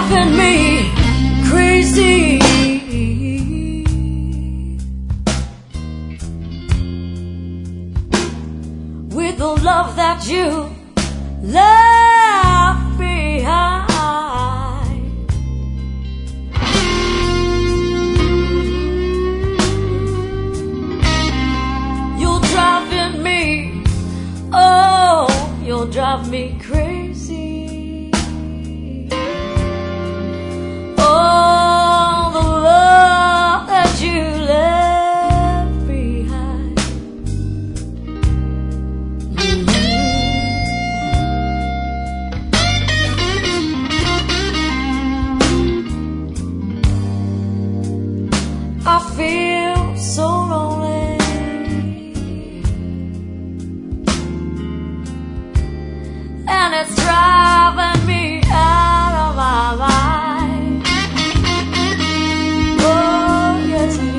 driving me crazy. With the love that you left behind, you're driving me, oh, you'll drive me crazy. Oh, the love that you left behind. I feel so lonely, and it's driving me out of my mind. Oh, yes, it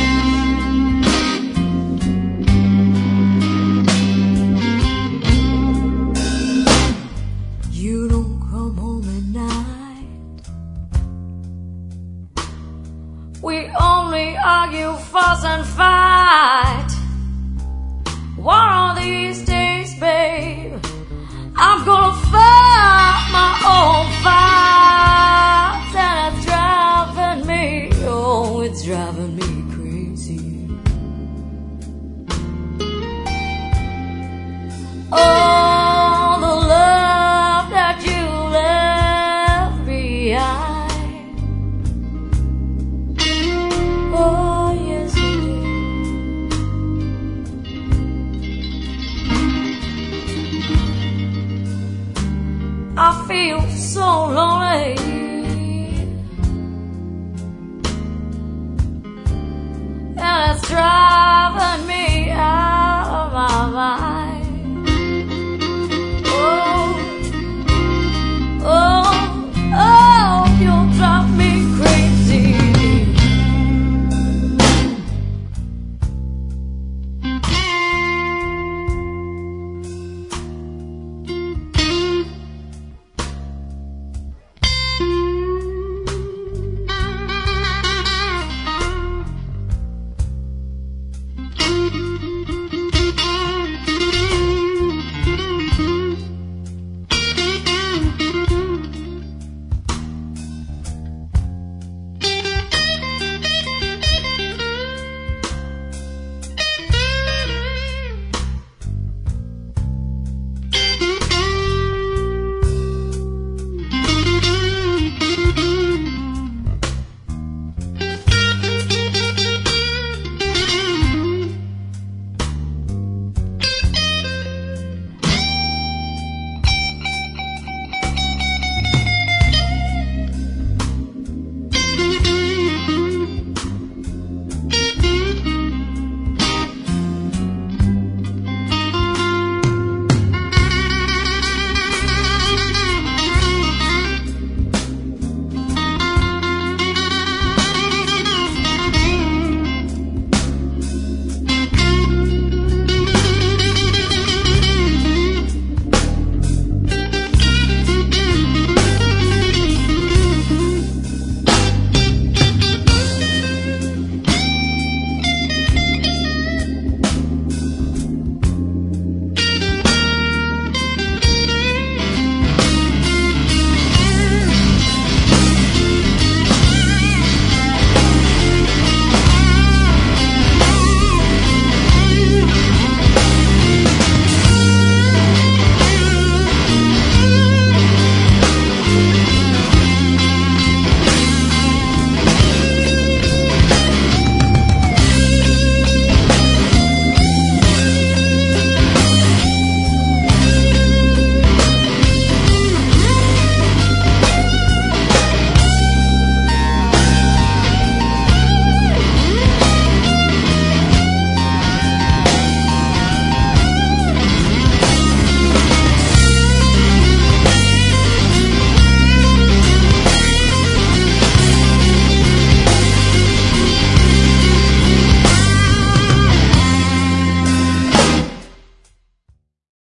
is. You don't come home at night. We only argue, fuss, and fight. One of these days, babe, I'm gonna fight my own fight. And it's driving me, oh, it's driving me crazy. Oh, the love that you left behind. Oh, yes, it is. I feel so lonely,